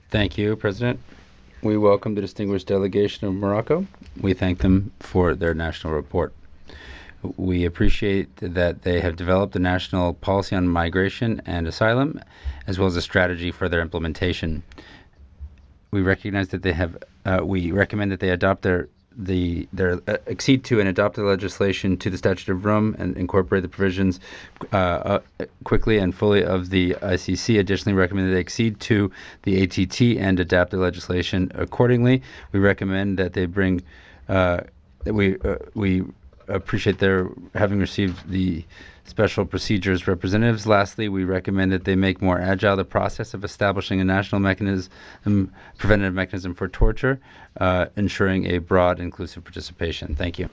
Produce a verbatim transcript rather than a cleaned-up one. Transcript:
Thank you, President. We welcome the distinguished delegation of Morocco. We thank them for their national report. We appreciate that they have developed a national policy on migration and asylum, as well as a strategy for their implementation. We recognize that they have. Uh, we recommend that they adopt their the their uh, accede to and adopt the legislation to the Statute of Rome and incorporate the provisions uh, uh, quickly and fully of the I C C. Additionally, recommend that they accede to the A T T and adapt the legislation accordingly. We recommend that they bring. Uh, that we uh, we appreciate their having received the special procedures representatives. Lastly, we recommend that they make more agile the process of establishing a national mechanism, um, preventative mechanism for torture, uh, ensuring a broad, inclusive participation. Thank you.